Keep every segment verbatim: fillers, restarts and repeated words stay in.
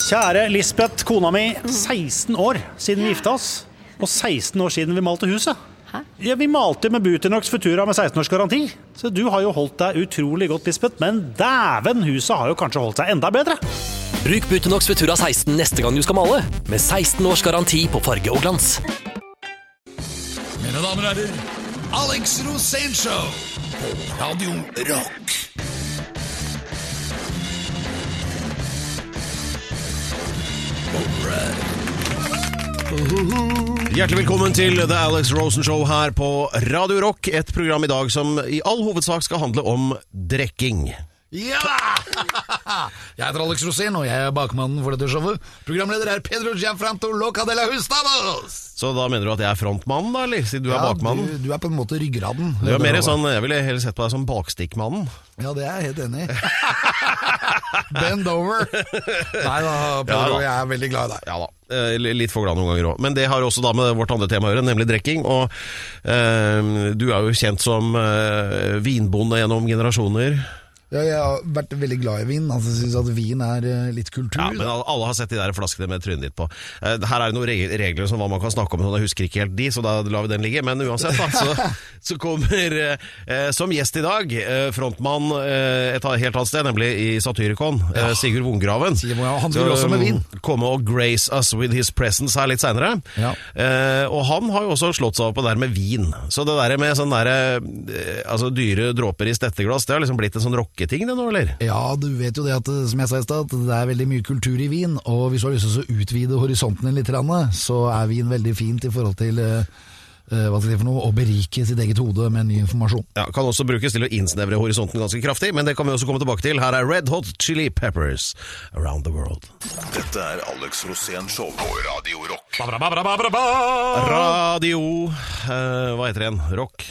Kjære Lisbeth, kona mi, seksten år siden vi gifta oss, og seksten år siden vi malte huset. Hæ? Ja, vi malte med Buteinox Futura med seksten års garanti. Så du har jo holdt deg utrolig godt, Lisbeth, men dæven, huset har jo kanskje holdt seg enda bedre. Bruk Buteinox Futura seksten neste gang du skal male, med seksten års garanti på farge og glans. Mine damer og herrer, Alex Rosénshow på Radio Rock. Hjertelig velkommen til The Alex Rosen Show her på Radio Rock. Et program i dag som i all hovedsak skal handle om drekking. Ja! Jeg heter Alex Rosén, og jeg er bakmannen for dette showet. Programleder er Pedro Gianfranto Loca de la Hustados. Så da mener du at jeg er frontmannen da, eller? Siden du ja, er bakmannen? Du, du er på en måte ryggraden. Du er mer sånn, jeg ville heller sett på deg som bakstikkmannen. Ja, det er jeg helt enig i. Bend over. Nei da, Pedro, ja, da. Jeg er veldig glad i deg. Ja da. Litt for glad noen ganger også. Men det har også da med vårt andre tema å gjøre, nemlig drekking. Og eh, du er jo kjent som eh, vinbonde gjennom generasjoner. Ja, jeg har vært veldig glad i vin. Altså, jeg synes at vin er uh, litt kultur. Ja, men alle har sett de der flaskene med trynet ditt på. Uh, her er det noen regler som hva man kan snakke om, jeg husker ikke helt de, så da lar vi den ligge. Men uansett da, så, så kommer uh, som gjest i dag uh, frontmann uh, et helt annet sted, nemlig i Satyricon, uh, Sigurd Wongraven. Han vil også med vin. Komme og grace us with his presence her litt senere. Ja. Uh, og han har jo også slått seg opp på det der med vin. Så det der med sånn der, uh, altså dyre dråper i stetteglass, det har liksom blitt en sånn rock ting det nå, eller? Ja, du vet jo det at, som jeg sa i sted, at det er veldig mye kultur i vin, og hvis du har lyst til å utvide horisonten litt, så er vin veldig fint i forhold til uh, hva skal jeg for noe, å berike sitt eget hode med ny informasjon. Ja, kan også brukes til å innsnevre horisonten ganske kraftig, men det kan vi også komme tilbake til. Her er Red Hot Chili Peppers, Around the World. Dette er Alex Rosénshow på Radio Rock. Ba, ba, ba, ba, ba, ba. Radio, uh, hva heter det igjen? Rock.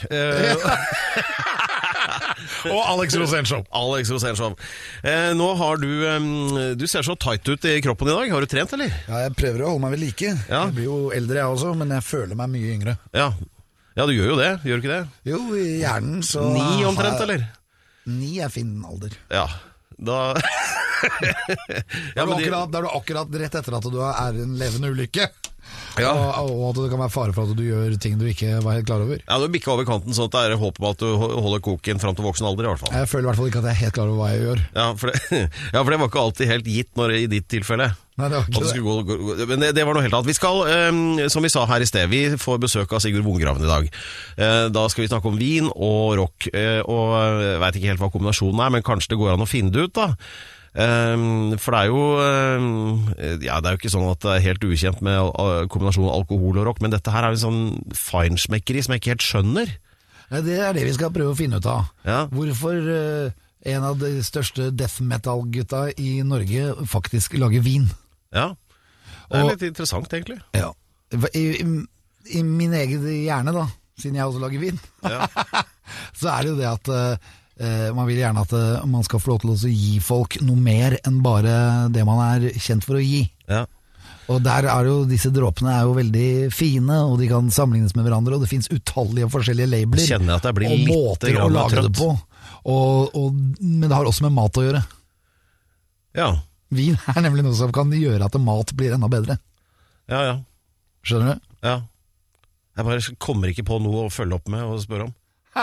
Uh, Og Alex Rosénshow. Alex Rosénshow. Eh, nå har du um, Du ser så tight ut i kroppen i dag. Har du trent, eller? Ja, jeg prøver å holde meg ved like. Ja. Jeg blir jo eldre jeg også, men jeg føler meg mye yngre. Ja, ja du gjør jo det. Gjør du ikke det? Jo, i hjernen så Ni omtrent, eller? Ni er fin alder. Ja, da ja, da, er akkurat, da er du akkurat rett etter at du er en levende ulykke. Ja. Og, og at det kan være fare for at du gjør ting du ikke var helt klar over. Ja, du bikker over kanten sånn at det er håp om at du holder koken frem til voksen alder i hvert fall. Jeg føler i hvert fall ikke at jeg er helt klar over hva jeg gjør. Ja, for det, ja, for det var ikke alltid helt gitt når, i ditt tilfelle. Nei, det var ikke det. Gå, gå, men det, det var noe helt annet. Vi skal, um, som vi sa her i sted, vi får besøk av Sigurd Wongraven i dag. Uh, da skal vi snakke om vin og rock, uh, og jeg vet ikke helt hva kombinasjonen er, men kanskje det går an å finne det ut da. Um, for det er jo um, ja, det er jo ikke sånn at det er helt ukjent med uh, kombinasjonen alkohol og rock, men dette her er jo sånn feinschmeckeri som jeg ikke helt skjønner. Ja, det er det vi skal prøve å finne ut av. Ja. Hvorfor uh, en av de største death metal-gutta i Norge faktisk lager vin. Ja, det er og, litt interessant egentlig. Ja. I, i, I min egen hjerne da, siden jeg også lager vin, ja. Så er det jo det at uh, Uh, man vil gjerne at uh, man skal få lov til å gi folk noe mer enn bare det man er kjent for å gi. Ja. Og der er jo disse dråpene er jo veldig fine, og de kan sammenlignes med hverandre, og det finnes utallige forskjellige labler og måter å lage det på. Og, og, men det har også med mat å gjøre. Ja. Vin er nemlig noe som kan gjøre at mat blir enda bedre. Ja, ja. Skjønner du? Ja. Jeg bare kommer ikke på noe å følge opp med og spørre om.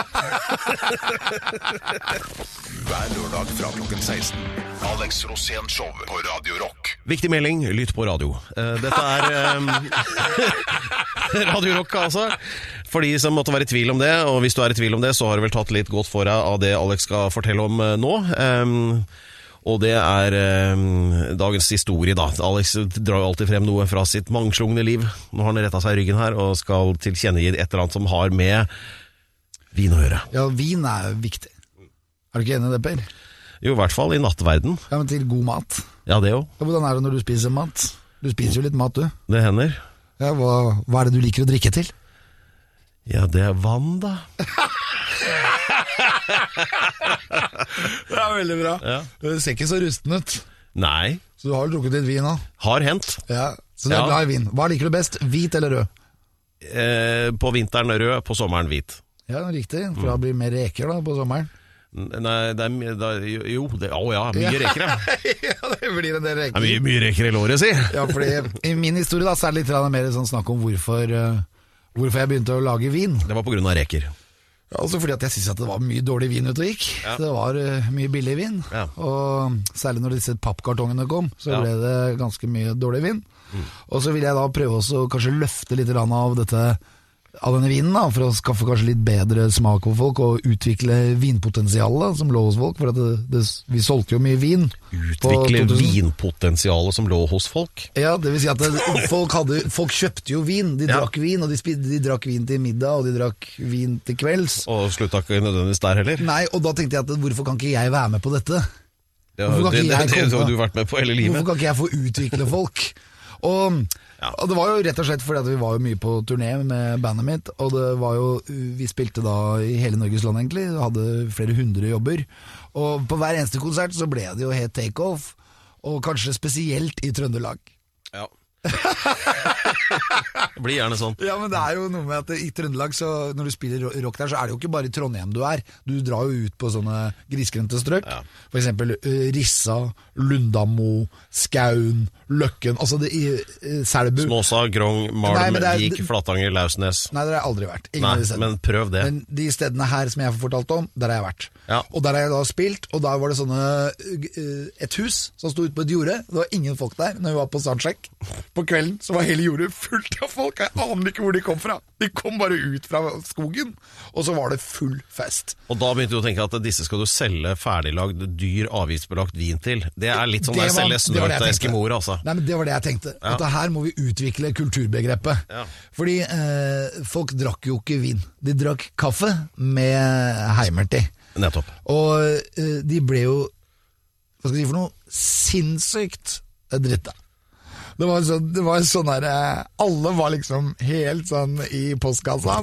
Hver lørdag fra klokken seksten Alex Rosénshow på Radio Rock. Viktig melding, lytt på radio. uh, Dette er um, Radio Rock altså. For de som måtte være i tvil om det, og hvis du er i tvil om det, så har du vel tatt litt godt for deg av det Alex skal fortelle om uh, nå. um, Og det er um, dagens historie da. Alex drar jo alltid frem noe fra sitt mangslungne liv. Nå har han rettet seg i ryggen her og skal tilkjennegi et eller annet som har med vin å gjøre. Ja, vin er viktig. Er du ikke enig i det, Per? Jo, i hvert fall i nattverden. Ja, men til god mat. Ja, det jo. Ja, hvordan er det når du spiser mat? Du spiser jo litt mat, du. Det hender. Ja, hva, hva er det du liker å drikke til? Ja, det er vann, da. Det er veldig bra. Ja. Det ser ikke så rusten ut. Nei. Så du har drukket litt vin da? Har hendt. Ja, så du er ja. glad i vin. Hva liker du best? Hvit eller rød? Eh, på vinteren rød, på sommeren hvit. Ja, riktig. For da blir det mer reker da på sommeren. Nei, det er da, jo, det, å ja, mye reker, ja. Ja, det blir en del reker. Det er mye, mye reker i låret, si. Ja, fordi i min historie da, så er det litt mer sånn snakk om hvorfor, uh, hvorfor jeg begynte å lage vin. Det var på grunn av reker. Ja, også fordi at jeg synes at det var mye dårlig vin ute og gikk. Ja. Det var uh, mye billig vin. Ja. Og særlig når disse pappkartongene kom, så ja. ble det ganske mye dårlig vin. Mm. Og så vil jeg da prøve også å kanskje løfte litt av dette av denne vinen da, for å skaffe kanskje litt bedre smak for folk og utvikle vinpotensialet som lå hos folk, for at det, det, vi solgte jo mye vin. Utvikle vinpotensialet som lå hos folk? Ja, det vil si at det, folk, hadde, folk kjøpte jo vin, de ja. drakk vin, og de, spid, de drakk vin til middag, og de drakk vin til kvelds. Og slutta ikke nødvendigvis der heller? Nei, og da tenkte jeg at hvorfor kan ikke jeg være med på dette? Ja, det, det, det, det har du vært med på hele livet. Hvorfor kan ikke jeg få utvikle folk? Og... Ja. Og det var jo rett og slett fordi at vi var jo mye på turné med bandet mitt, og det var jo, vi spilte da i hele Norges land egentlig, hadde flere hundre jobber, og på hver eneste konsert så ble det jo helt take-off, og kanskje spesielt i Trøndelag. Ja. Det blir gjerne sånn. Ja, men det er jo noe med at i Trøndelag så, når du spiller rock der, så er det jo ikke bare i Trondheim du er. Du drar jo ut på sånne grisgrendte strøk. Ja. For eksempel uh, Rissa, Lundamo, Skaun, Løkken, altså det i uh, Selbu. Snåsa, Grong, Malm, Vik, Flatanger, Lausnes. Nei, det har jeg aldri vært. Ingen Nei, men prøv det. Men de stedene her som jeg får fortalt om, der har jeg vært. Ja. Og der har jeg da spilt, og der var det sånne uh, et hus som stod ute på et jorde. Det var ingen folk der når vi var på soundcheck. På kvelden så var hele jordet fullt av folk. Jeg aner ikke hvor de kom fra. De kom bare ut fra skogen, og så var det full fest. Og da begynte du å tenke at disse skal du selge ferdiglagd, dyr, avgiftsbelagt vin til. Det er litt sånn å selge snø til eskimoer, altså. Nei, men det var det jeg tenkte. Ja. At her må vi utvikle kulturbegrepet. Ja. Fordi eh, folk drakk jo ikke vin. De drakk kaffe med heimerti. Nettopp. Og eh, de ble jo, hva skal jeg si for noe, sinnssykt dritta. Det var sånn, det var sånn der, alle var liksom helt sånn i postkassa,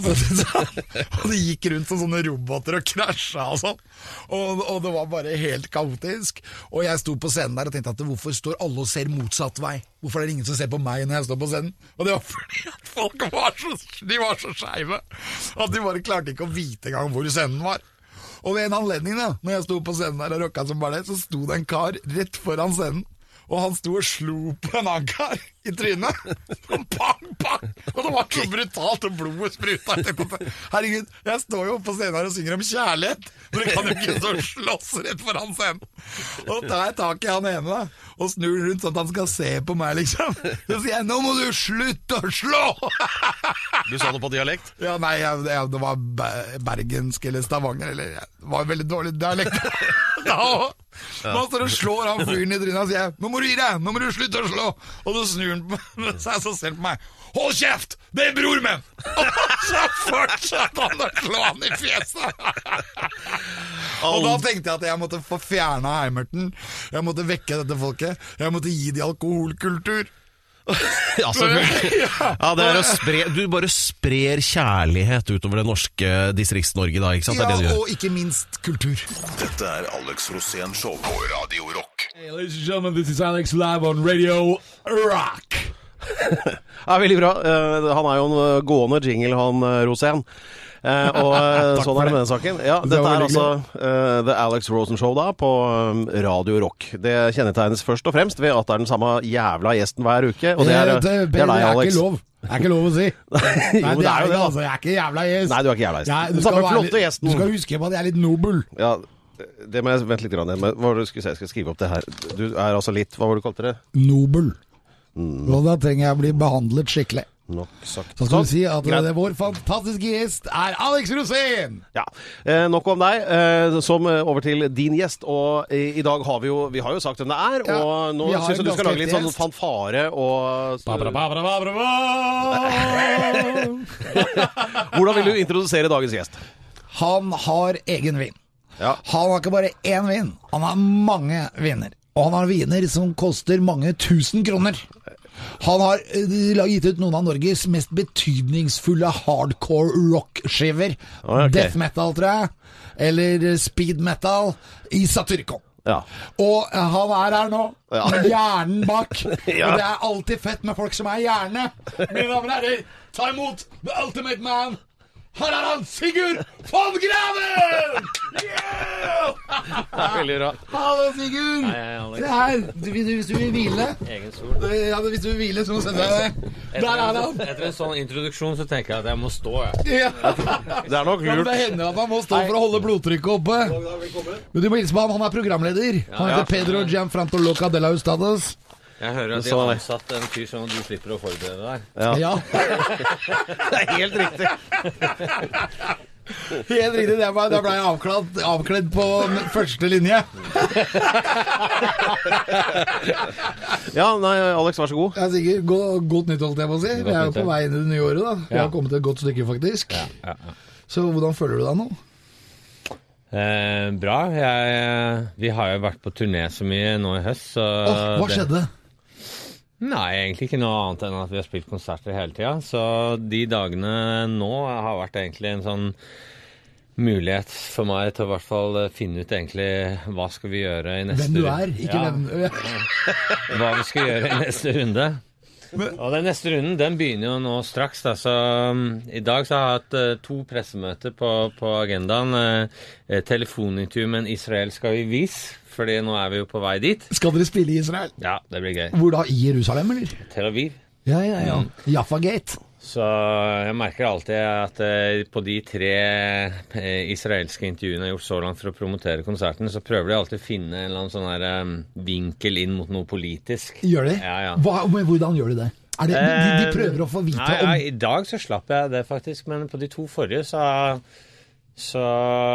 og de gikk rundt som sånne roboter og krasja og sånn, og, og det var bare helt kaotisk, og jeg sto på scenen der og tenkte at hvorfor står alle og ser motsatt vei? Hvorfor er det ingen som ser på meg når jeg står på scenen? Og det var fordi at folk var så, de var så skeive, at de bare klarte ikke å vite engang hvor scenen var. Og ved en anledning da, når jeg sto på scenen der og rocka som bare det, så sto det en kar rett foran scenen, og han sto og slo på en annen kar i trynet. Bang, bang! Og det var så brutalt, og blodet spruta. Herregud, jeg står jo på scenen her og synger om kjærlighet, men jeg kan jo ikke stå og slåss rett foran scenen. Og tar jeg tak i han ene da, og snur rundt sånn at han skal se på meg, liksom. Så sier jeg, nå må du slutte å slå! Du sa det på dialekt? Ja, nei, jeg, jeg, det var bergensk eller Stavanger, eller det var veldig dårlig dialekt. Ja, man står og slår han fyren i trynet og sier, nå må du gi deg, nå må du slutte å slå. Og så snur han på seg så selv på meg, hold kjeft, det er bror min. Og så fortsatte han å slå han i fjeset. Og da tenkte jeg at jeg måtte få fjernet Heimerten, jeg måtte vekke dette folket, jeg måtte gi de alkoholkultur. Ja, ja, det er å spre, du bare sprer kjærlighet utover det norske Distrikts-Norge da, ikke sant? Ja, det det og ikke minst kultur. Dette er Alex Rosén Show på Radio Rock. Hey, ladies and gentlemen, this is Alex live on Radio Rock. Ja, veldig bra. Uh, han er jo en gående jingle, han Rosén. Uh, og uh, sånn er det med den saken. Ja, dette er altså uh, The Alex Rosen Show da, på um, Radio Rock. Det kjennetegnes først og fremst ved at det er den samme jævla gjesten hver uke, og det er, det, det, det er deg, Alex. Det er ikke lov. Det er ikke lov å si. Nei, jo, det, det er jo det, altså. Jeg er ikke jævla gjest. Nei, du er ikke jævla gjest. Jeg, du, den samme flotte gjesten. Du skal huske på at jeg er litt nobel. Ja, det må jeg vente litt grann. Hva var det du skulle si? Jeg skal skrive opp det her. Du er altså litt, hva var det du kalte det? Nobel. Mm. Og da trenger jeg å bli behandlet skikkelig. Nok sagt. Så skal du si at det, vår fantastiske gjest er Alex Rosén. Ja, eh, nok om deg. Eh, som eh, over til din gjest. Og i, i dag har vi jo Vi har jo sagt hvem det er. Ja, og nå syns jeg du skal lage litt sånn fanfare og så... Hvordan vil du introdusere dagens gjest? Han har egen vin. Ja. Han har ikke bare én vin, han har mange viner. Og han har viner som koster mange tusen kroner. Han har gitt ut noen av Norges mest betydningsfulle hardcore rock-skiver. Oh, okay. Death metal, tror jeg. Eller speed metal i Satyricon. Ja. Og han er her nå, ja. Med hjernen bak. Ja. Og det er alltid fett med folk som er hjerne. Mine damer og herrer, ta imot The Ultimate Man, Her er han, Sigurd von Graven! Yeah! Det er veldig bra. Hallo, Sigurd! Hei, hei, Alex. Se her, du, hvis, du, hvis du vil hvile. Egen sol. Ja, hvis du vil hvile, så må du sende deg det. Der er han. Etter en sånn introduksjon så tenker jeg at jeg må stå, jeg. Ja. Det er nok Men lurt. det hender at man må stå for å holde blodtrykket oppe. Men du må hilse på han, han er programleder. Han heter Pedro Gianfranco Loca de la Ustados. Jeg hører at de har ansatt en fyr sånn at du slipper å forberede deg. Ja. Det er helt riktig. Helt riktig, det ble, det ble jeg avkledd, avkledd på første linje. Ja, nei, Alex, vær så god. Jeg er sikker, go, godt nytt holdt jeg på å si. Vi er jo på vei inn i det nye året da. Vi har kommet et godt stykke faktisk. Ja, ja, ja. Så hvordan føler du deg nå? Eh, bra. Jeg, vi har jo vært på turné så mye nå i høst, så Åh, hva det- skjedde? Nei, egentlig ikke noe annet enn at vi har spilt konserter hele tiden. Så de dagene nå har vært egentlig en sånn mulighet for meg til å i hvert fall finne ut egentlig hva skal vi gjøre i neste Hvem du runde. er, ikke Ja, hvem hva vi skal gjøre i neste runde. Og den neste runden, den begynner jo nå straks. Da. Så um, i dag så har jeg hatt uh, to pressemøter på, på agendaen. Uh, telefonintervju med en israelsk avis, fordi nå er vi jo på vei dit. Skal dere spille i Israel? Ja, det blir gøy. Hvor da? I Jerusalem, eller? Tel Aviv. Ja, ja, ja. Jaffa Gate. Så jeg merker alltid at eh, på de tre eh, israelske intervjuene jeg har gjort så langt for å promotere konserten, så prøver de alltid å finne en eller annen sånn her um, vinkel inn mot noe politisk. Gjør de? Ja, ja. Hva, men hvordan gjør de det? Er det de, de prøver å få vite Nei, om... ja, I dag så slapp jeg det faktisk, men på de to forrige så, så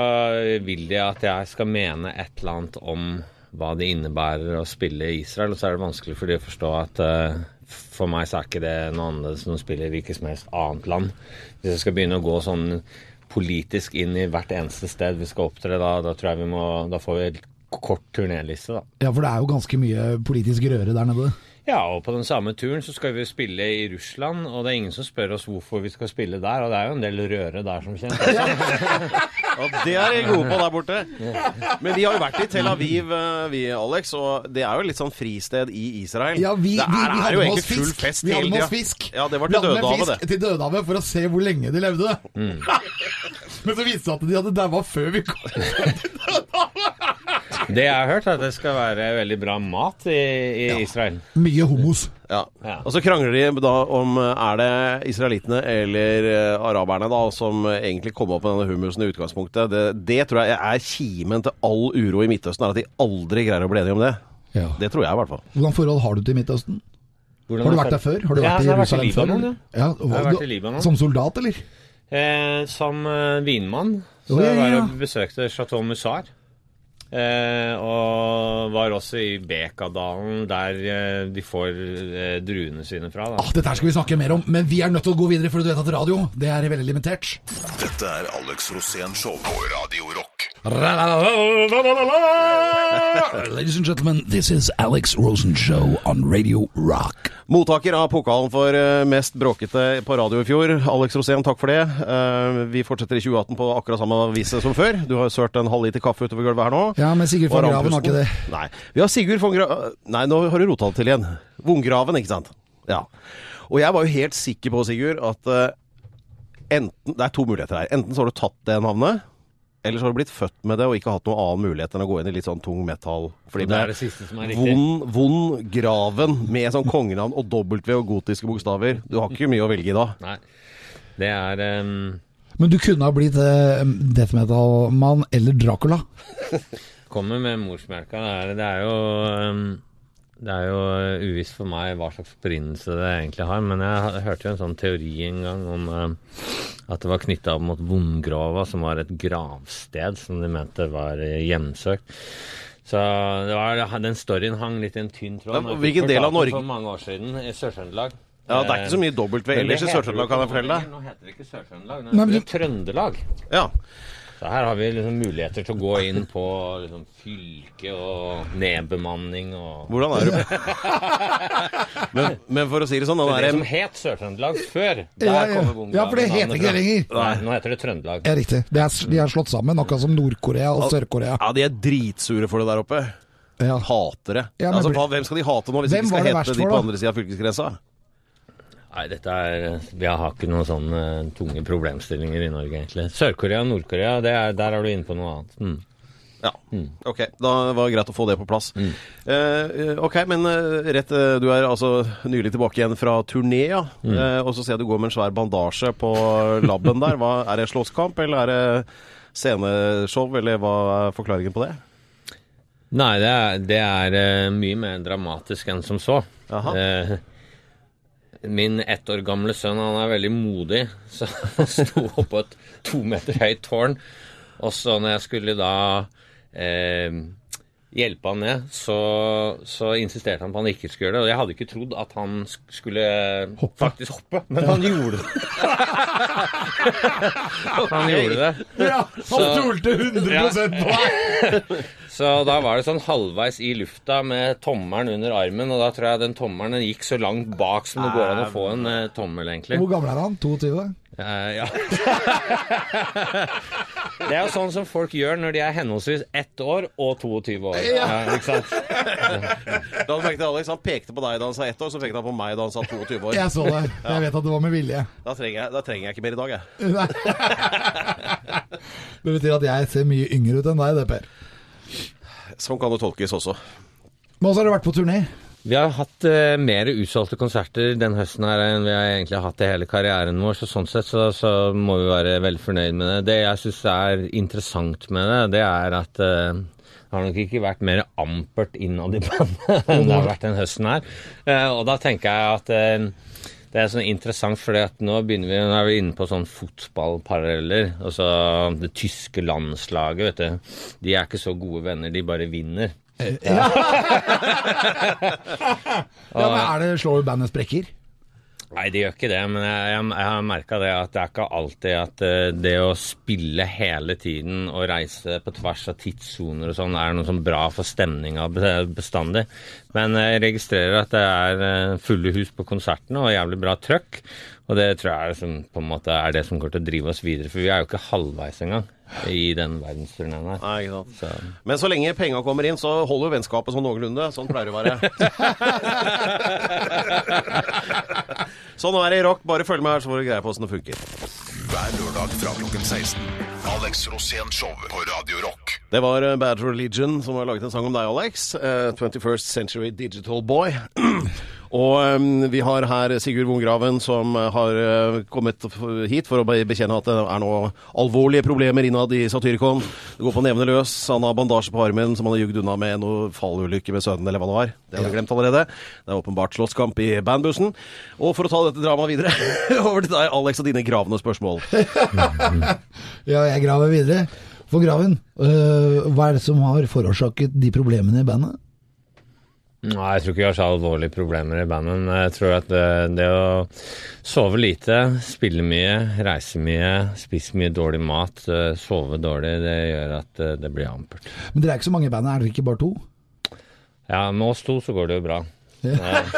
vil de at jeg skal mene et eller annet om hva det innebærer å spille i Israel, og så er det vanskelig for de å forstå at uh, for meg så er ikke det noe annet som å spille i hvilket som helst annet land. Hvis jeg skal begynne å gå sånn politisk inn i hvert eneste sted vi skal opptre, da, da tror jeg vi må, da får vi en kort turnéliste da. Ja, for det er jo ganske mye politisk røre der nede. Ja, og på den samme turen så skal vi spille i Russland, og det er ingen som spør oss hvorfor vi skal spille der, og det er jo en del røre der som kjent. Ja, det er de gode på der borte. Men vi har jo vært i Tel Aviv, vi, Alex, og det er jo litt sånn fristed i Israel. Ja, vi, det er, vi, vi er hadde jo med egentlig oss full fisk. fest Vi hadde hele med oss tiden. fisk. Ja, det var Vi til hadde med Dødehavet, fisk det. til Dødehavet for å se hvor lenge de levde. Mm. Men så viste det seg at de hadde daua før vi kom til Dødehavet. Det jeg har hørt er at det skal være veldig bra mat i, i ja. Israel. Mye hummus. Ja. Ja. Og så krangler de da om er det israelittene eller uh, araberne da som egentlig kom opp med denne hummusen i utgangspunktet. Det, det tror jeg er kimen til all uro i Midtøsten, er at de aldri greier å bli enige om det. Ja. Det tror jeg i hvert fall. Hvordan forhold har du til Midtøsten? Hvordan har du vært der før? Har du ja, vært i Jerusalem Jerusalem før? Libanon, ja. Ja, jeg har vært i Libanon. Som soldat, eller? Eh, som uh, vinmann. Så oh, ja, ja. jeg var og besøkte Chateau Musar. Eh, og var også i Bekadalen, der eh, de får eh, druene sine fra. Da. Ah, dette her skal vi snakke mer om, men vi er nødt til å gå videre, for du vet at radio, det er veldig limitert. Dette er Alex Rosén Show på Radio Rock. Ladies and gentlemen, this is Alex Rosen Show on Radio Rock. Mottaker av pokalen for mest bråkete på radio i fjor. Alex Rosén, takk for det. Vi fortsetter i tjue atten på akkurat samme vise som før. Du har sørt en halv liter kaffe utover gulvet her nå. Ja, men Sigurd von Graven har ikke det. Nei, vi har Sigurd von Graven. Nei, nå har du rota det til igjen. Vongraven, ikke sant? Ja. Og jeg var jo helt sikker på, Sigurd, at uh, enten, det er to muligheter her. Enten så har du tatt det navnet, eller så har du blitt født med det og ikke hatt noen annen mulighet enn å gå inn i litt sånn tung metal. Fordi det er det siste som er riktig. Von, von Graven med sånn kongenavn og W og gotiske bokstaver. Du har ikke mye å velge i da. Nei, det er... Um... Men du kunne ha blitt uh, death metal-mann eller Dracula. Kommer med morsmelka. Det er, det er jo... Um... Det er jo uvisst for meg hva slags opprinnelse det egentlig har, men jeg hørte jo en sånn teori en gang om uh, at det var knyttet opp mot Vongrava, som var et gravsted som de mente var hjemsøkt. Så det var, den storyen hang litt i en tynn tråd. Ja, hvilken del av Norge? For mange år siden i Sør-Trøndelag. Ja, det er ikke så mye dobbelt ved ellers i Sør-Trøndelag, kan jeg fortelle deg. Nå heter det ikke Sør-Trøndelag, nå heter det Trøndelag. Ja. Så her har vi liksom muligheter til å gå inn på liksom, fylke og nedbemanning og... Hvordan er det? men, men for å si det sånn... Det er det en... som het Sør-Trøndelag før. Der ja, ja. kommer Vongraven. Ja, for det heter ikke det lenger. Nei, nå heter det Trøndelag. Ja, riktig. Det er, de er slått sammen, akkurat som Nord-Korea og Sør-Korea. Ja, de er dritsure for det der oppe. Ja. Hater det. Ja, men... altså, hva, hvem skal de hate nå hvis de ikke skal hete de på andre siden av fylkesgrensa? Nei, dette er, vi har ikke noen sånne tunge problemstillinger i Norge egentlig. Sør-Korea og Nord-Korea, det er, der er du inne på noe annet. Mm. Ja, ok. Da var det greit å få det på plass. Mm. Eh, ok, men rett, du er altså nylig tilbake igjen fra turné, ja. Mm. Eh, og så ser jeg du går med en svær bandasje på labben der. Hva, er det slåsskamp, eller er det sceneshow, eller hva er forklaringen på det? Nei, det er, det er uh, mye mer dramatisk enn som så. Uh, min ett år gamle sønn, han er veldig modig, så han sto opp på et to meter høyt tårn, og så når jeg skulle da uh, hjelpe han ned, så, så insisterte han på at han ikke skulle gjøre det, og jeg hadde ikke trodd at han skulle hoppe. faktisk hoppe, men ja. han gjorde det. han gjorde det. Ja, han stolte hundre prosent på deg. Så da var det sånn halvveis i lufta med tommeren under armen, og da tror jeg den tommeren den gikk så langt bak som det går an å få en uh, tommel, egentlig. Hvor gammel er han? tjueto? Uh, ja. Det er jo sånn som folk gjør når de er henholdsvis ett år og tjueto år. Ja. Ja, ikke sant? Da hadde merket Alex, han pekte på deg da han sa ett år, så pekte han på meg da han sa tjueto år. Jeg så det. Jeg vet at det var med vilje. Da trenger jeg, da trenger jeg ikke mer i dag, jeg. Det betyr at jeg ser mye yngre ut enn deg, det, Per. Sånn kan det tolkes også. Men også har du vært på turné? Vi har hatt uh, mer utsolgte konserter den høsten her enn vi har egentlig hatt i hele karrieren vår, så sånn sett så, så må vi være veldig fornøyd med det. Det jeg synes er interessant med det, det er at uh, det har nok ikke vært mer ampert innad i bandet enn det har vært den høsten her. Uh, og da tenker jeg at uh, det er sånn interessant, fordi at nå begynner vi, nå er vi inne på sånn fotballparalleller, altså det tyske landslaget, vet du, de er ikke så gode venner, de bare vinner. Ja, ja men er det slår bandet sprekker? Nei, det gjør ikke det, men jeg, jeg, jeg har merket det at det er ikke alltid at uh, det å spille hele tiden og reise på tvers av tidssoner og sånn er noe sånn bra for stemninga bestandig. Men jeg registrerer at det er uh, fulle hus på konsertene og jævlig bra trøkk, og det tror jeg som, på en måte er det som går til å drive oss videre, for vi er jo ikke halvveis engang i den verdensturneen her. Nei, ikke sant. Så. Men så lenge penger kommer inn, så holder jo vennskapet sånn noenlunde. Sånn pleier det å være. Sånn er det i rock. Bare følg med her, så får du greie på hvordan det funker. Hver lørdag fra klokken seksten. Alex Rosén Show på Radio Rock. Det var Bad Religion som har laget en sang om deg, Alex. Uh, twenty-first Century Digital Boy. Og um, vi har her Sigurd Vongraven som har uh, kommet hit for å bekjenne at det er noe alvorlige problemer innad i Satyricon. Det går på nevne løs. Han har bandasje på armen som han har jugd unna med noe fallulykke med sønnen eller hva det var. Det har vi glemt allerede. Det er åpenbart slåsskamp i bandbussen. Og for å ta dette dramaet videre, over til deg, Alex, og dine gravende spørsmål. Ja, jeg graver videre. For Graven, øh, hva er det som har forårsaket de problemene i bandet? Nei, jeg tror ikke vi har så alvorlige problemer i bandet. Jeg tror at det, det å sove lite, spille mye, reise mye, spise mye dårlig mat, sove dårlig, det gjør at det blir ampert. Men dere er ikke så mange i bandet, er dere ikke bare to? Ja, med oss to så går det jo bra. Ja.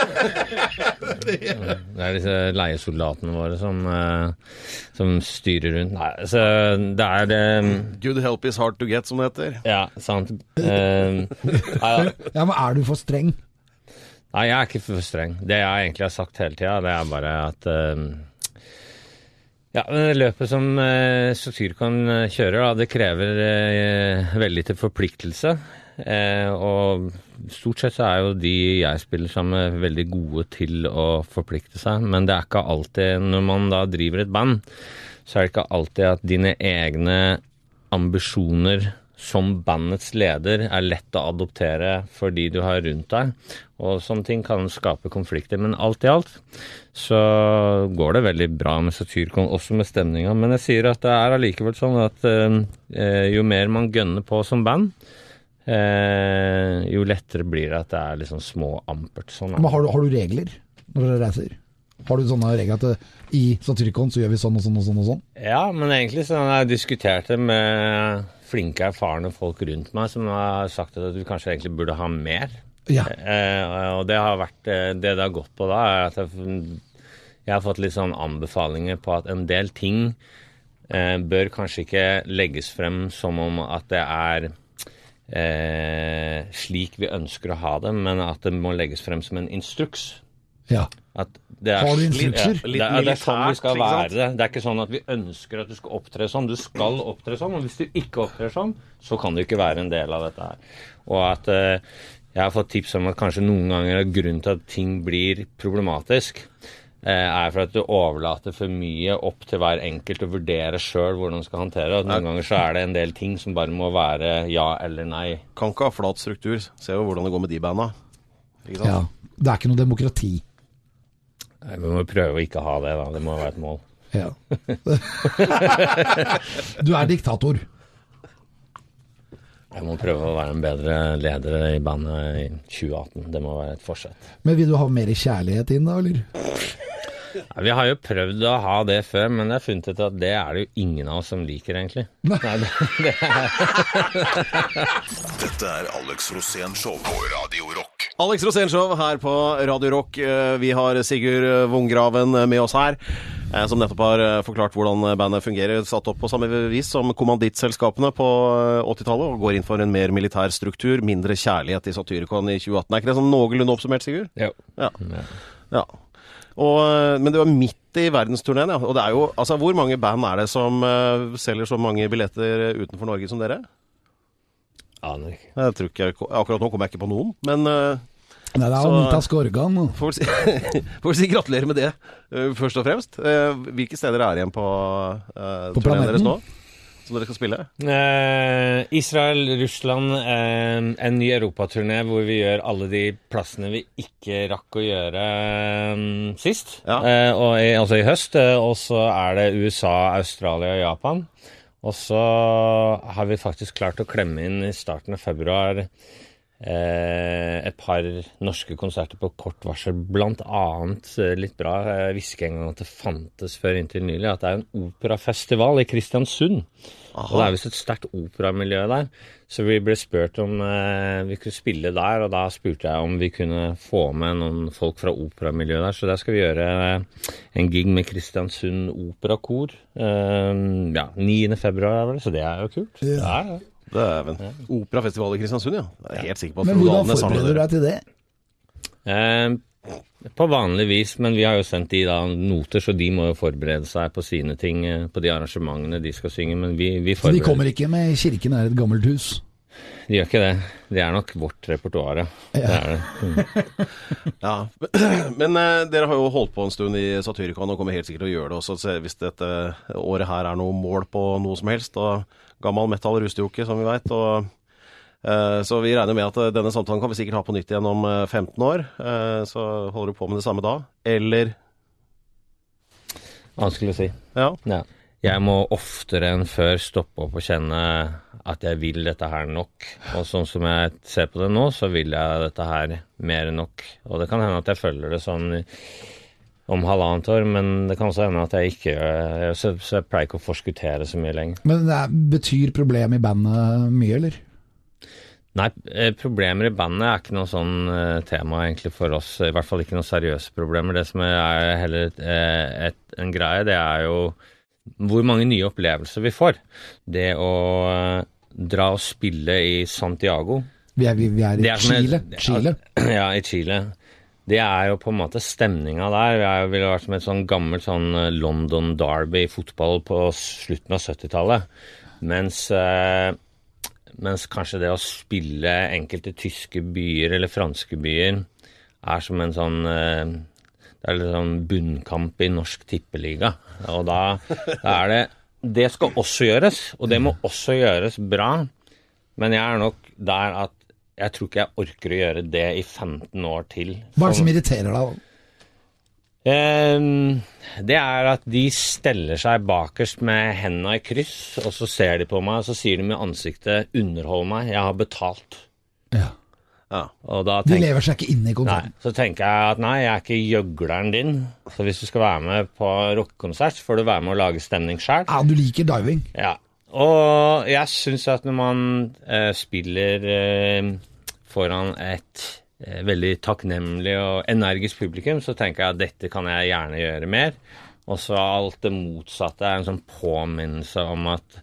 Det er disse leiesoldatene våre som, som styrer rundt. Nei, så det er det. Good help is hard to get, som det heter. Ja, sant. Uh, ja. Ja, men er du for streng? Nei, jeg er ikke for streng. Det jeg egentlig har sagt hele tiden, det er bare at uh, ja, løpet som uh, Satyricon kjører, da, det krever uh, veldig til forpliktelse. Eh, og stort sett så er jo de jeg spiller sammen med veldig gode til å forplikte seg, men det er ikke alltid, når man da driver et band, så er det ikke alltid at dine egne ambisjoner som bandets leder er lett å adoptere for de du har rundt deg, og sånne ting kan skape konflikter, men alt i alt så går det veldig bra med Satyricon, også med stemninga, men jeg sier at det er allikevel sånn at eh, jo mer man gønner på som band, Eh, jo lettere blir det at det er liksom små ampert sånn. Men har du, har du regler når dere reiser? Har du sånne regler at det, i Satyricon så gjør vi sånn og sånn og sånn og sånn? Ja, men egentlig så har jeg diskutert det med flinke, erfarne folk rundt meg som har sagt at du kanskje egentlig burde ha mer. Ja. Eh, og det har vært det det har gått på da, er at jeg, jeg har fått litt sånn anbefalinger på at en del ting eh, bør kanskje ikke legges frem som om at det er Eh, slik vi ønsker å ha det, men at det må legges frem som en instruks. Ja. At det er, Har du instrukser? Ja, det, er, det er sånn vi skal være det. Det er ikke sånn at vi ønsker at du skal opptre sånn. Du skal opptre sånn, og hvis du ikke opptrer sånn, så kan du ikke være en del av dette her. Og at eh, jeg har fått tips om at kanskje noen ganger er grunnen til at ting blir problematisk, eh, er for at du overlater for mye opp til hver enkelt og vurderer selv hvordan du skal håndtere. Og noen ganger så er det en del ting som bare må være ja eller nei. Kan ikke ha flat struktur. Se jo hvordan det går med de bandene. Ikke sant? Ja, det er ikke noe demokrati. Nei, vi må prøve å ikke ha det da, det må være et mål. Ja. Du er diktator. Jeg må prøve å være en bedre leder i bandet i tjue atten, det må være et forsett. Men vil du ha mer kjærlighet inn da, eller? Ja, vi har jo prøvd å ha det før, men jeg har funnet ut at det er det jo ingen av oss som liker egentlig. Nei, det, det er... Dette er Alex Rosén Show på Radio Rock. Alex Rosén Show her på Radio Rock. Vi har Sigurd Wongraven med oss her, som nettopp har forklart hvordan bandet fungerer, satt opp på samme vis som kommandittselskapene på åttitallet, og går inn for en mer militær struktur, mindre kjærlighet i Satyricon i tjue atten. Er ikke det sånn noenlunde oppsummert, Sigurd? Jo. Ja. Ja. Og, men det var midt i verdensturneen, ja. Og det er jo, altså, hvor mange band er det som uh, selger så mange billetter utenfor Norge som dere? Aner ikke. Jeg tror ikke, akkurat nå kommer jeg ikke på noen, men... Uh, Nei, det er Anita Skorgan. Får si, får si gratulerer med det, uh, først og fremst. Uh, hvilke steder er igjen på, uh, på turneen deres nå? planeten? Som dere skal spille? Eh, Israel, Russland, eh, en ny Europaturné hvor vi gjør alle de plassene vi ikke rakk å gjøre eh, sist, Ja. eh, og i, altså i høst, eh, og så er det U S A, Australia og Japan. Og så har vi faktisk klart å klemme inn i starten av februar eh, et par norske konserter på kort varsel, blant annet eh, litt bra. Jeg visste ikke engang at det fantes før inntil nylig, at det er en operafestival i Kristiansund. Aha. Og det er vist et sterkt operamiljø der, så vi ble spurt om eh, vi kunne spille der, og da spurte jeg om vi kunne få med noen folk fra operamiljøet der, så der skal vi gjøre eh, en gig med Kristiansund Operakor, eh, ja, niende februar, så det er jo kult. Ja, ja. ja. Det er vel ja. Operafestival i Kristiansund, ja. Jeg er helt sikker på at Men hvordan forbereder du deg til det? Eh, på vanlig vis, men vi har jo sendt de da noter, så de må jo forberede seg på sine ting, på de arrangementene de skal synge, men vi, vi forbereder. Så de kommer ikke med kirken er et gammelt hus? De gjør ikke det. Det er nok vårt repertoire. Ja. Det er det. Mm. Ja, men eh, dere har jo holdt på en stund i Satyricon og kommer helt sikkert til å gjøre det også, så hvis dette året her er noe mål på noe som helst, og gammel metal ruster jo ikke, som vi vet, og så vi regner med at denne samtalen kan vi sikkert ha på nytt igjen om femten år. Så holder du på med det samme da? Eller? Vanskelig å si. Ja. Ja. Jeg må oftere enn før stoppe opp og kjenne at jeg vil dette her nok. Og sånn som jeg ser på det nå, så vil jeg dette her mer enn nok. Og det kan hende at jeg følger det sånn om halvannet år, men det kan også hende at jeg ikke gjør, så, så jeg pleier ikke å forskuttere så mye lenger. Men det er, betyr problem i bandet mye, eller? Nei, problemer i bandet er ikke noe sånn uh, tema egentlig for oss, i hvert fall ikke noe seriøse problemer. Det som er heller et, et, en greie, det er jo hvor mange nye opplevelser vi får. Det å uh, dra og spille i Santiago. Vi er, vi, vi er i er Chile. Et, Chile. Ja, i Chile. Det er jo på en måte stemninga der. Vi er, ville vært som et sånn gammelt sånn London Derby i fotball på slutten av syttitallet. Mens... Uh, Mens kanskje det å spille enkelte tyske byer eller franske byer er som en sånn, det er litt sånn bunnkamp i norsk tippeliga. Og da, da er det, det skal også gjøres, og det må også gjøres bra. Men jeg er nok der at jeg tror ikke jeg orker å gjøre det i femten år til. Hva er det som irriterer deg? Um, det er at de steller seg bakerst med hendene i kryss, og så ser de på meg, og så sier de med ansiktet, underhold meg, jeg har betalt. Ja. Ja. Og da de tenk, lever seg ikke inn i konserten. Nei, så tenker jeg at nei, jeg er ikke gjøgleren din, så hvis du skal være med på rockekonsert, så får du være med å lage stemning selv. Ja, du liker diving. Ja, og jeg synes at når man eh, spiller eh, foran et veldig takknemlig og energisk publikum, så tenker jeg at dette kan jeg gjerne gjøre mer. Og så alt det motsatte er en sånn påminnelse om at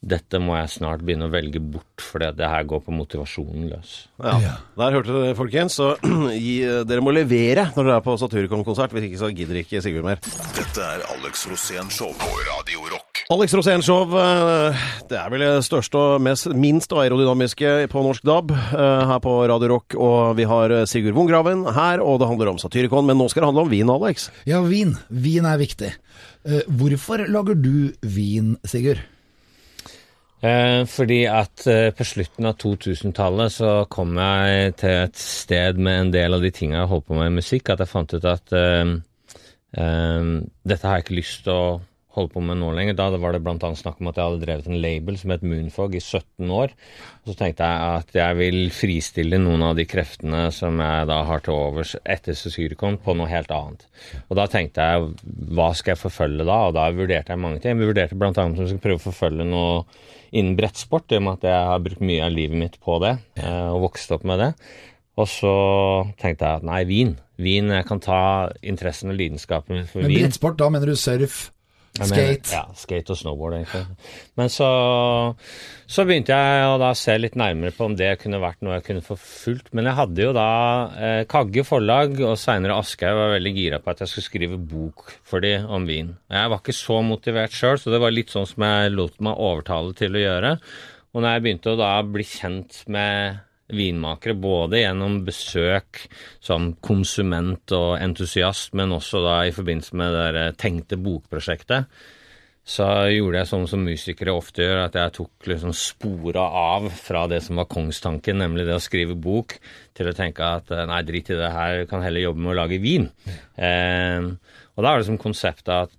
dette må jeg snart begynne å velge bort, fordi det her går på motivasjonen løs. Ja, ja. Der hørte dere, folkens, så gi, dere må levere når dere er på Satyricon-konsert, hvis ikke så gidder ikke Sigurd mer. Dette er Alex Rosén Show på Radio Rock. Alex Rosén Show, det er vel det største og mest, minst aerodynamiske på norsk D A B her på Radio Rock, og vi har Sigurd Wongraven her, og det handler om Satyricon, men nå skal det handle om vin, Alex. Ja, vin. Vin er viktig. Hvorfor lager du vin, Sigurd? Eh, fordi at eh, på slutten av to-tusen-tallet så kom jeg til et sted med en del av de tingene jeg holdt på med i musikk, at jeg fant ut at eh, eh, dette har jeg ikke lyst til å holde på med nå lenger. Da var det blant annet snakk om at jeg hadde drevet en label som het Moonfog i sytten år. Og så tenkte jeg at jeg vil fristille noen av de kreftene som jeg da har til overs etter Satyricon på noe helt annet. Og da tenkte jeg, hva skal jeg forfølge da? Og da vurderte jeg mange ting. Jeg vurderte blant annet om jeg skulle prøve å forfølge noe innen brettsport, i og med at jeg har brukt mye av livet mitt på det, og vokst opp med det. Og så tenkte jeg at nei, vin. Vin, jeg kan ta interessen og lidenskapen for Men vin. Men brettsport, da mener du surf, skate? Mener, ja, skate og snowboard egentlig. Men så, så begynte jeg å da se litt nærmere på om det kunne vært noe jeg kunne få fulgt. Men jeg hadde jo da eh, Kagge forlag og senere Aschehoug var veldig gira på at jeg skulle skrive bok for de om vin. Jeg var ikke så motivert selv, så det var litt sånn som jeg lot meg overtale til å gjøre. Og når jeg begynte å da bli kjent med vinmakere, både gjennom besøk som konsument og entusiast, men også da i forbindelse med det tenkte bokprosjektet, så gjorde jeg sånn som musikere ofte gjør, at jeg tok liksom sporet av fra det som var kongstanken, nemlig det å skrive bok, til å tenke at nei, drit i det her, jeg kan heller jobbe med å lage vin. Eh, og da er det som konsept at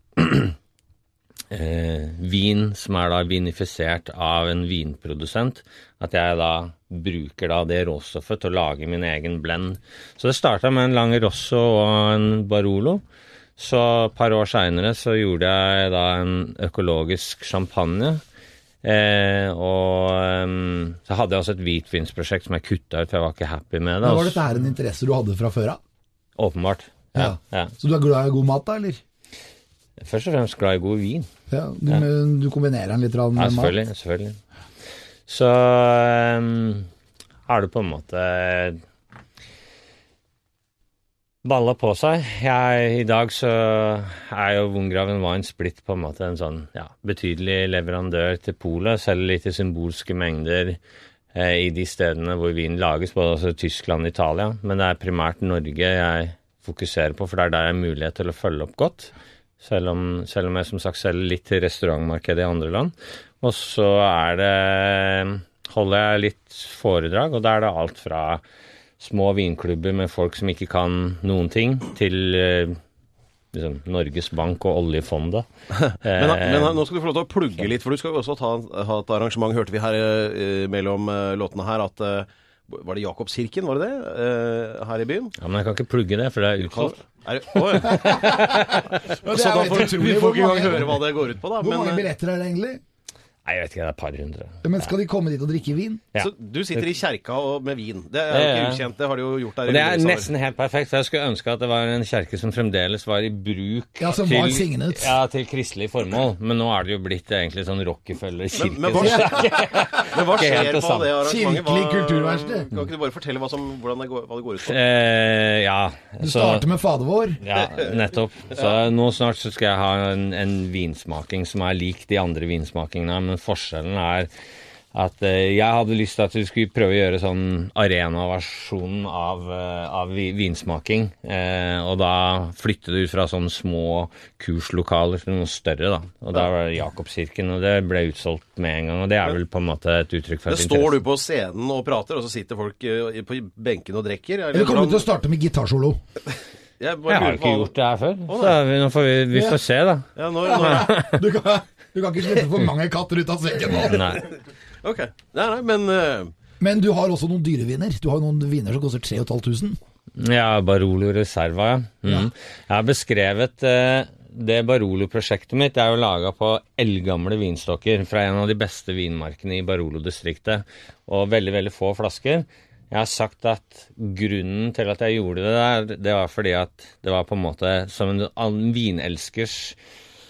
eh, vin som er da vinifisert av en vinprodusent, at jeg da bruker da det råstoffet til å lage min egen blend. Så det startet med en lang Rosso og en Barolo. Så et par år senere så gjorde jeg da en økologisk champagne. Eh, og um, så hadde jeg også et hvitvinsprosjekt som jeg kuttet ut, for jeg var ikke happy med det. Men var dette her en interesse du hadde fra før av? Åpenbart. Ja, ja. Så du er glad i god mat da, eller? Først og fremst glad i god vin. Ja, du, ja. du kombinerer den litt med ja, selvfølgelig, mat? Selvfølgelig. Så um, har det på en måte ballet på seg. Jeg, I dag så er jo Wongraven Wine Split på en måte en sånn ja, betydelig leverandør til Polet, selger litt i symbolske mengder eh, i de stedene hvor vin lages, både altså Tyskland og Italia, men det er primært Norge jeg fokuserer på, for det er der jeg har mulighet til å følge opp godt, selv om, selv om jeg som sagt selger litt til restaurantmarkedet i andre land. Og så er det, holder jeg litt foredrag, og da er det alt fra små vinklubber med folk som ikke kan noen ting, til liksom, Norges Bank og oljefondet. men, men nå skal du få lov til å plugge litt, for du skal jo også ta, ha et arrangement, hørte vi her eh, mellom eh, låtene her, at eh, var det Jakobskirken, var det det, eh, her i byen? Ja, men jeg kan ikke plugge det, for det er utsolgt. Er det, oh, ja. Så da får vi får ikke engang høre hva det går ut på da. Hvor men, mange billetter er det egentlig? Nei, jeg vet ikke, det er et par hundre. Men skal de komme dit og drikke vin? Ja. Så du sitter i kjerka og med vin. Det er jo ikke ukjent, det har de jo gjort der. Og det er nesten helt perfekt, for jeg skulle ønske at det var en kjerke som fremdeles var i bruk ja, som til, var signet. Ja, til kristelig formål. Men nå er det jo blitt egentlig sånn Rockefeller-kirke. Men, men, hva, men hva skjer på det arrangementet? Kirkelig kulturverksted. Kan ikke du bare fortelle hva, som, hvordan det går, hva det går ut på? Eh, ja. Du starter så, med Fader vår. Ja, nettopp. Så nå snart så skal jeg ha en, en vinsmaking som er lik de andre vinsmakingene, men forskjellen er at uh, jeg hadde lyst til at vi skulle prøve å gjøre sånn arena-versjonen av, uh, av vinsmaking, uh, og da flytte det ut fra sånne små kurslokaler til noe større da, og da var det Jakobskirken, og det ble utsolgt med en gang, og det er vel på en måte et uttrykk for et interesse. Står du på scenen og prater, og så sitter folk uh, på benken og drekker? Eller kommer du til å starte med gitarsolo? Jeg, jeg har ikke gjort det her før, så vi, nå får vi, vi får se da. Ja, når, når. du, kan, du kan ikke slippe for mange katter ut av sekken nå. Nei. Ok, nei, nei, men... Uh... Men du har også noen dyreviner. Du har noen viner som koster tre og et halvt tusen. Ja, Barolo Reserva, ja. Mm. ja. Jeg har beskrevet uh, det Barolo-prosjektet mitt. Det er jo laget på eldgamle vinstokker fra en av de beste vinmarkene i Barolo-distriktet, og veldig, veldig få flasker. Jeg har sagt at grunnen til at jeg gjorde det der, det var fordi at det var på en måte som en vinelskers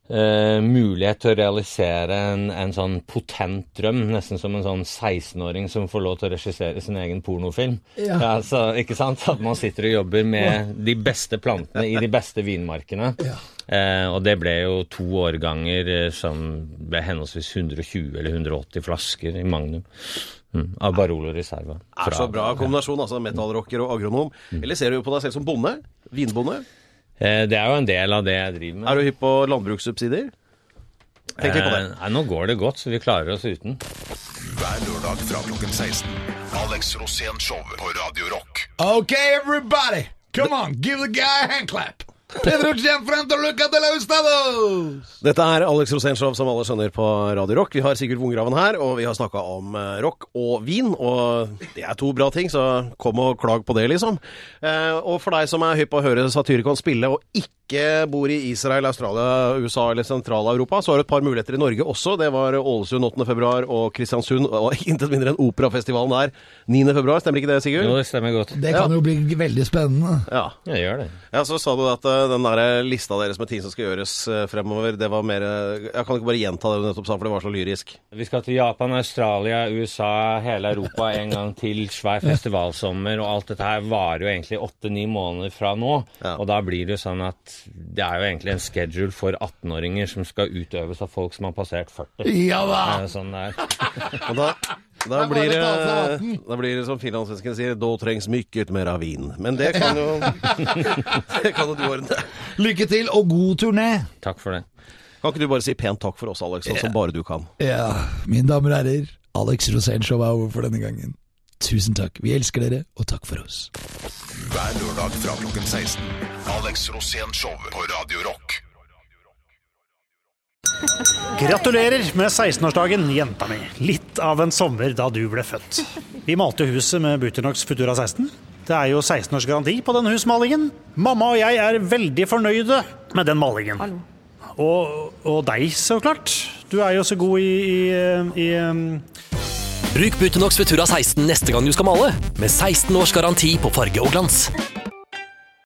Uh, mulighet til å realisere en, en sånn potent drøm, nesten som en sånn seksten-åring som får lov til å regissere sin egen pornofilm. Ja. Ja, så, ikke sant? At man sitter og jobber med de beste plantene i de beste vinmarkene. Ja. Uh, og det ble jo to årganger uh, som ble henholdsvis hundre og tjue eller hundre og åtti flasker i Magnum. Mm, av Barolo Reserva. Det er så bra kombinasjon, altså metallrocker og agronom. Mm. Eller ser du på deg selv som bonde? Vinbonde? Det er jo en del av det jeg driver med. Er du hypp på landbrukssubsidier? Tenk litt på det. Eh, nei, nå går det godt, så vi klarer oss uten. Hver lørdag fra klokken seksten. Alex Rosén Show på Radio Rock. Okay, everybody, come on, give the guy a hand clap. Pedro Gianfranco, Luca de la Ustados. Dette er Alex Rosén Show, som alle skjønner på Radio Rock. Vi har Sigurd Wongraven her, og vi har snakket om rock og vin, og det er to bra ting, så kom og klag på det, liksom. Eh, og for deg som er hypp på å høre Satyricon spille, og ikke bor i Israel, Australia, U S A eller Sentral-Europa, så har du et par muligheter i Norge også. Det var Ålesund åttende februar, og Kristiansund, og intet mindre enn Operafestivalen der niende februar. Stemmer ikke det, Sigurd? Jo, det stemmer godt. Det kan ja. jo bli veldig spennende. Ja, jeg gjør det. Ja, så sa du at den der lista deres med ting som skal gjøres fremover, det var mer... Jeg kan ikke bare gjenta det du nettopp sa, for det var så lyrisk. Vi skal til Japan, Australia, U S A, hele Europa en gang til, svær festivalsommer, og alt dette her varer jo egentlig åtte-ni måneder fra nå, ja. Og da blir det jo sånn at det er jo egentlig en schedule for atten-åringer som skal utøves av folk som har passert førti. Ja da! Det er sånn der. Og da... Da blir, det, da blir det som finlandssvensken sier, da trengs mykket mer av vin. Men det kan jo det kan jo du ordne. Lykke til og god turné. Takk for det. Kan ikke du bare si pent takk for oss, Alex, sånn som bare du kan? Ja, mine damer og herrer, Alex Rosén Show er over for denne gangen. Tusen takk, vi elsker dere, og takk for oss. Hver lørdag fra klokken seksten. Alex Rosén Show på Radio Rock. Gratulerer med seksten-årsdagen, jenta mi. Litt av en sommer da du ble født. Vi malte huset med Buternox Futura seksten. Det er jo seksten års garanti på denne husmalingen. Mamma og jeg er veldig fornøyde med den malingen. Hallo. Og, og deg, så klart. Du er jo så god i... i, i um... Bruk Buternox Futura seksten neste gang du skal male, med seksten års garanti på farge og glans.